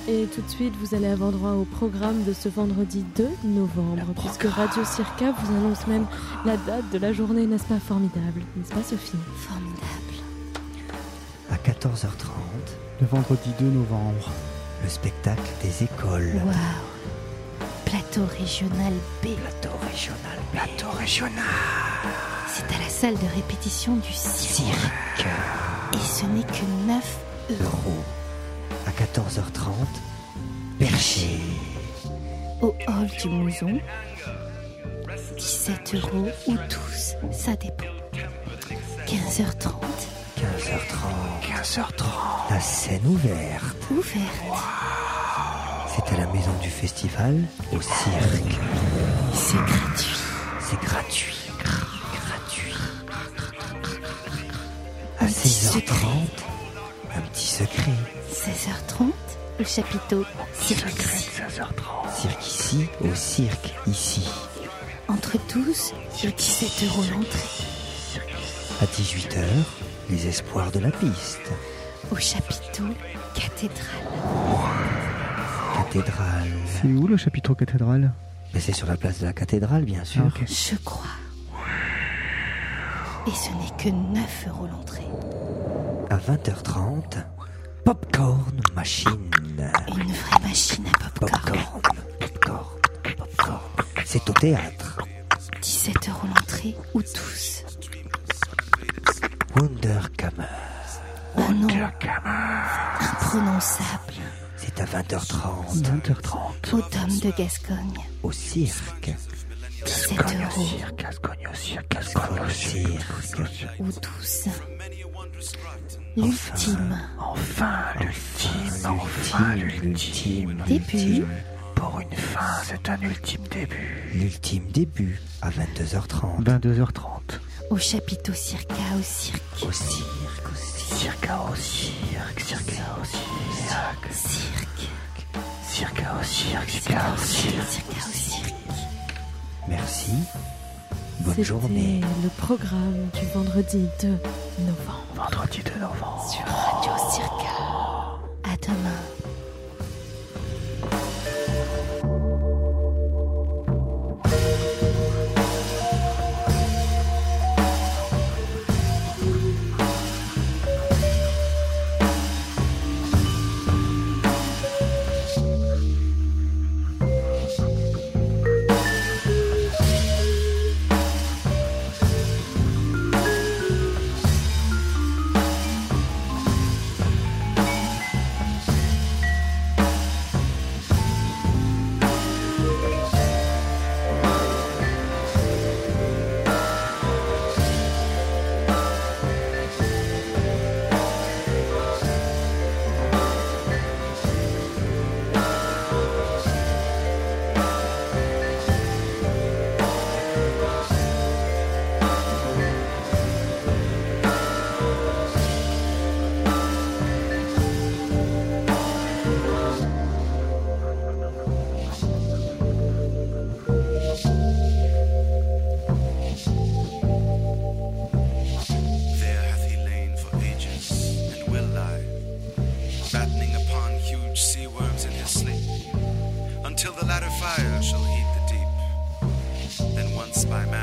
Et tout de suite, vous allez avoir droit au programme de ce vendredi 2 novembre, puisque Radio Circa vous annonce même la date de la journée, n'est-ce pas formidable? N'est-ce pas Sophie? Formidable. À 14h30, le vendredi 2 novembre, le spectacle des écoles. Waouh. Plateau régional B. Plateau régional. C'est à la salle de répétition du cirque. Et ce n'est que 9 euros. À 14h30, Perché. Au hall du Mouzon, 17 euros ou 12, ça dépend. 15h30. 15h30. La scène ouverte. C'est à la maison du festival, au cirque. C'est gratuit. À 16h30, un petit secret. 16h30, au chapiteau Cirque. Cirque ici, au cirque ici. Entre 12 et 17 euros l'entrée. À 18h, les espoirs de la piste. Au chapiteau Cathédrale. C'est où le chapiteau cathédrale? Mais c'est sur la place de la cathédrale, bien sûr. Ah, ok. Je crois. Et ce n'est que 9 euros l'entrée. À 20h30, Popcorn Machine. Une vraie machine à popcorn. Popcorn. C'est au théâtre. 17 euros l'entrée ou 12. Wunderkammer. Oh non. Imprononçable. C'est à 20h30. 20h30. Au Dôme de Gascogne. Au cirque. 17 euros Gascogne au cirque. ou 12. L'ultime. Enfin, l'ultime. Début. Pour une fin, c'est un ultime début. L'ultime début, à 22h30. 22h30. Au chapiteau Circa au cirque. Au cirque. Circa au cirque. Circa au cirque. Merci. Bonne C'était journée. le programme du vendredi 2 novembre. Sur Radio Circa. À demain. Until the latter fire shall heat the deep. Then once by